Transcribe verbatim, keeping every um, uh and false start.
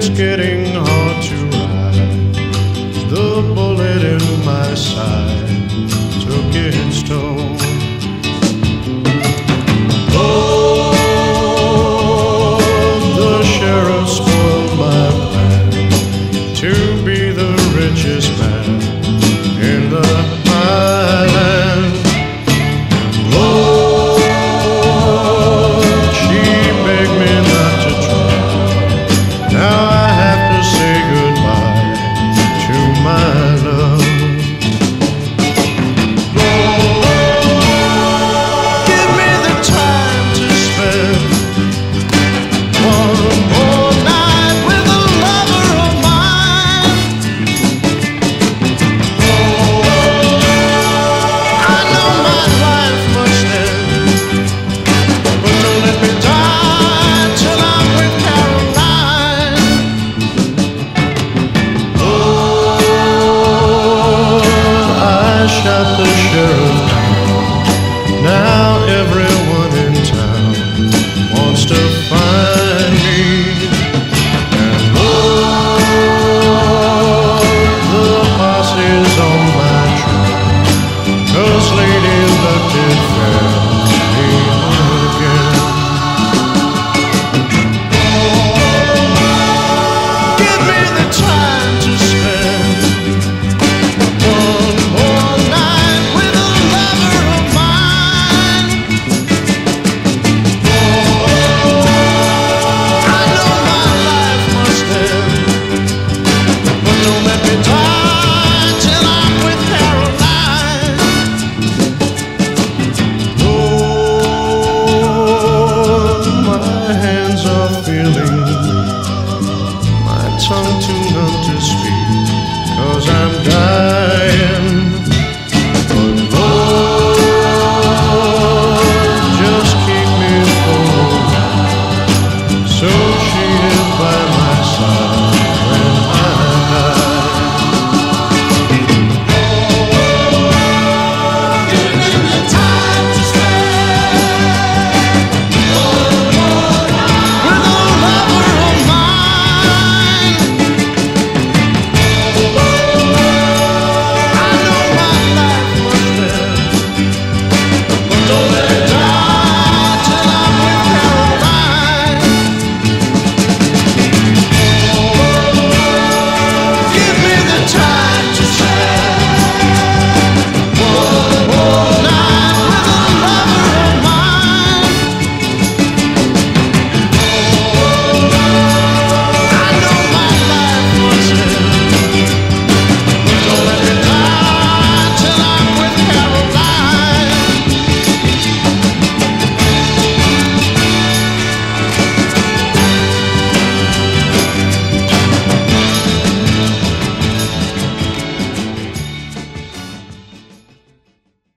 it's getting hard to ride. The bullet in my side took its toll. Oh, the sheriff spoiled my plan to be the richest man in the highland. Lord, she begged me not to try. Now I have to say goodbye to my love. Lord, give me the time to spend one more night with a lover of mine. Lord, I know my life must end, but don't let me die till I'm with Caroline. Oh, I shot the sheriff down. Now everyone in town wants to find me. And Lord, the posse's on my trail, 'cause Lady Luck did fail me again. Give me the time to spend one more night with a lover of mine. I know my life must end, but don't let me die till I'm with Caroline. Oh, my hands are feeling weak, my tongue too numb to speak, 'cause I'm dying. But Lord, just keep me for a while, so